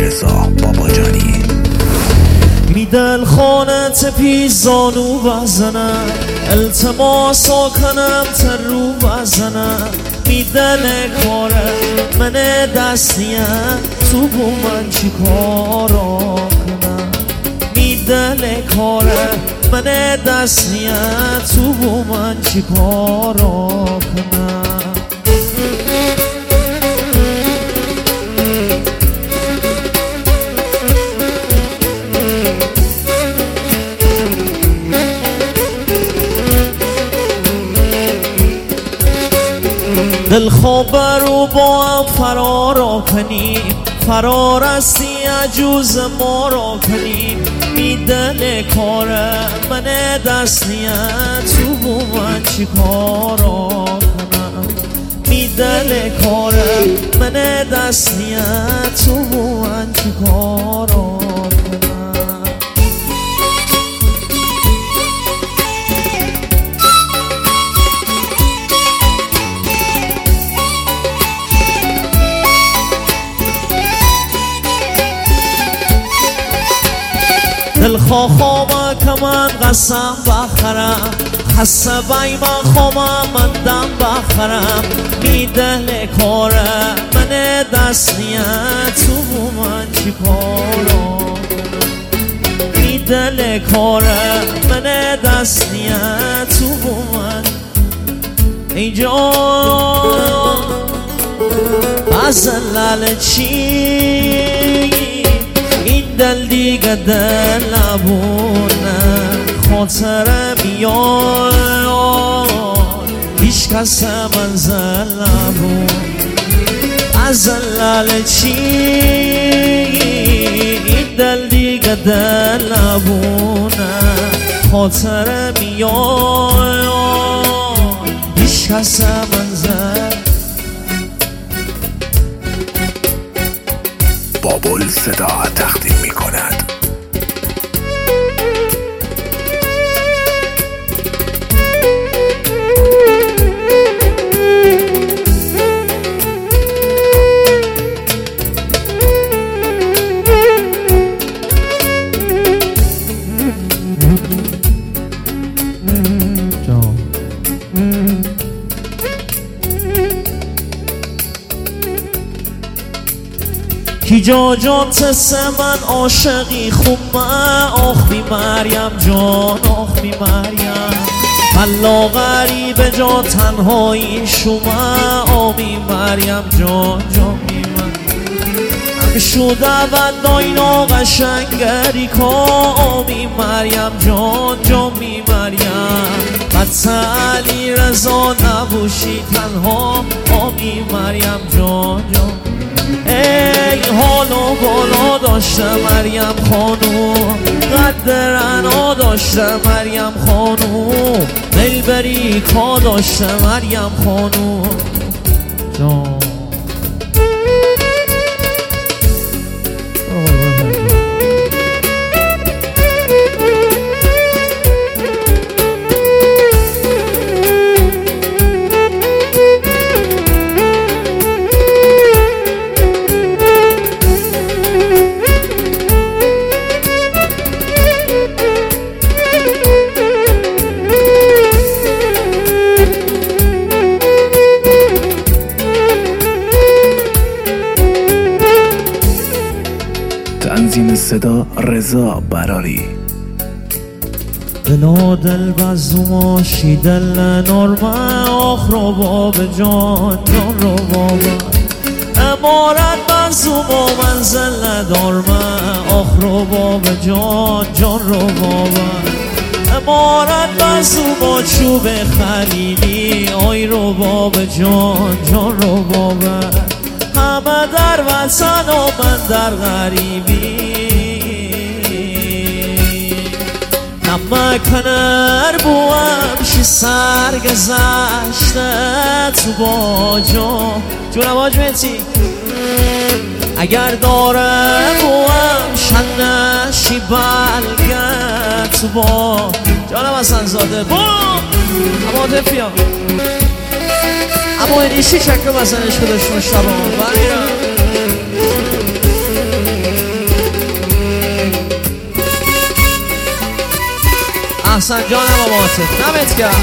رضا باباجانی. میدل خانت پیش زانو بزنم، التماسا کنم تر رو بزنم. میدل کاره من دستیم، تو بو من چی کارا کنم. میدل کاره من دستیم، تو بو من چی کارا کنم. دل خواب رو با هم فرارا کنیم، فرار از عجوز ما را کنیم. میدل کار من دستیم، تو بو من چی کارا کنم. میدل کار من دستیم، تو بو من چی کارا کنم. دل خواه که من قسم بخرم، خسته بای من خواه من دم بخرم. میدل کار من دستیم، تو بو من چی کارا کنم. میدل کار من دستیم، تو بو من ای جان از لالچی. این دل دیگه دل نبونه، خاطر میاد هیچ کس منزل نبون. از لالچی این دل دیگه دل نبونه، خاطر میاد هیچ کس منزل. بابل صدا تقدیم می کند. کی جان تس من عاشقی خومه، آخ بی مریم جان آخ بی مریم. حالا غریب جا تنهایی شما، آبی مریم جان جان بی من. شده و داینا قشنگری که، آبی مریم جان جان بی مریم. بطه علی رضا نبوشی تنها، آبی مریم جان جان. ای حال و بالا داشته مریم خانوم، قدر انا داشته مریم خانوم. دلبری کا داشته مریم خانوم جان. تنظیم صدا رضا براری. دلا دل بزوماشی دل نرمه، آخ رو باب جان جان رو بابا. امارت بزوم و منزل ندارمه، آخ رو باب جان جان رو بابا. امارت بزوم و چوب خلیلی، آی رو باب جان جان رو بابا. همه در وطن و من در غریبی، نمکنر بوام شی سرگذشته تو با جون آواج میتی. اگر داره بوام شنشی بلگه تو با جانم حسن زاده با اما دفیا اما این ایشی چکه بزنش کدش مشتبه بلیرم. حسن جانم و ماتت دمت گرم.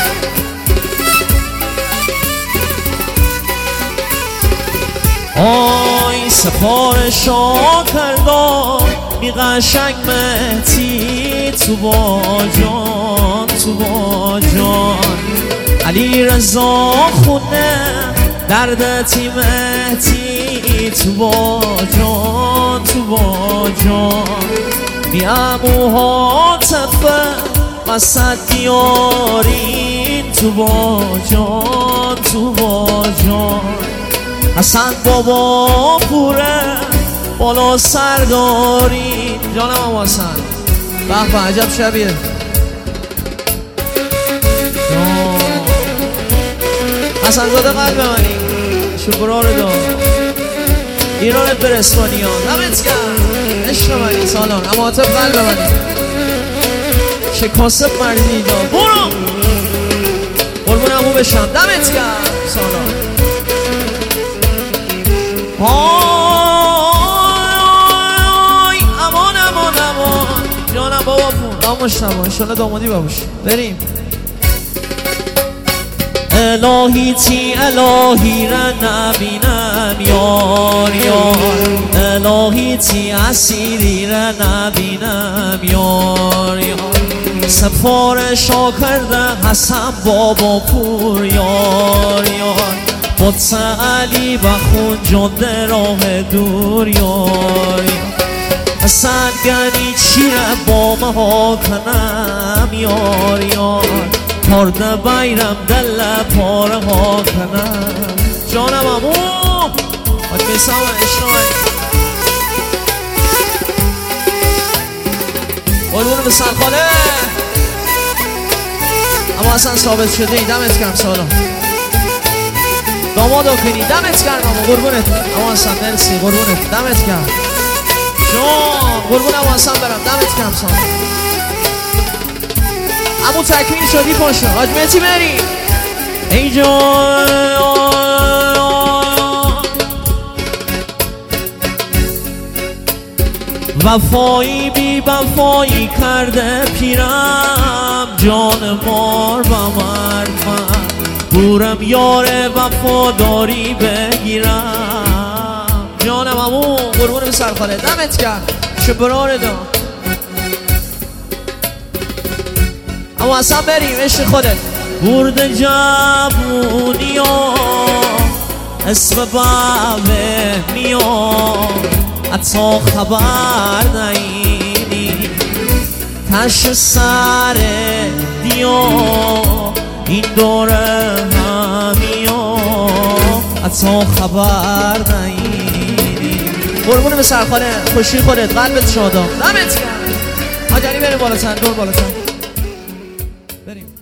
آی سفارشا کردم بی قشنگ مهتی تو با جان تو با جان علی رضا خونه دردتی مهتی تو با جان تو با جان بی اموها تفه مسد دیارین تو با جان تو با جان حسن بابا پوره بالا سرداری جانم هم حسن به به عجب شبیه حسن زاده قلب منی شکرها رو دار ایرانت بر اسپانیا دمت گرم عشق منی سالان اما عاطف قلب منی شکاسب مردی دا برو قربون امو بشم دمت گرم سالان آی امان امان امان جانم بابا پون دامش نما انشالله دامادی بابوش بریم الهی تی الهی را نبینم یار یار الهی تی اسیری را نبینم یار یار سفارشا کرده حسن بابا پور یار یار قدس علی بخون جنده راه دور یار حسن گنی چی را با مها کنم یار یار پارده بیرم دل پاره ها کنم جانم امو باید میسم و اشنای قلبون به سرخاله اما اصلا ثابت شده ای دمت کم سالا داماد آکنی دمت کرد اما قربونت اما اصلا مرسی قربونت دمت کرد جان قربون اما اصلا برم دمت کم سالا امو تکمیل شدی پاشو حاج مهدی بریم ای جان وفایی بی وفایی کرده پیرم جان مار و مرد بورم یار وفاداری بگیرم جانم امو قربون به سرخاله دمت کرد شبرار دا اما اصلا بریم عشق خودت برد جبونی ها اسم بابه میام حتی خبر نینی تش سر دیا این دوره همیا حتی خبر نینی قربون به سرخانه خوشی خودت قلبت شادم دمت کرد آجانی بریم بالاتر دور بالاتر بریم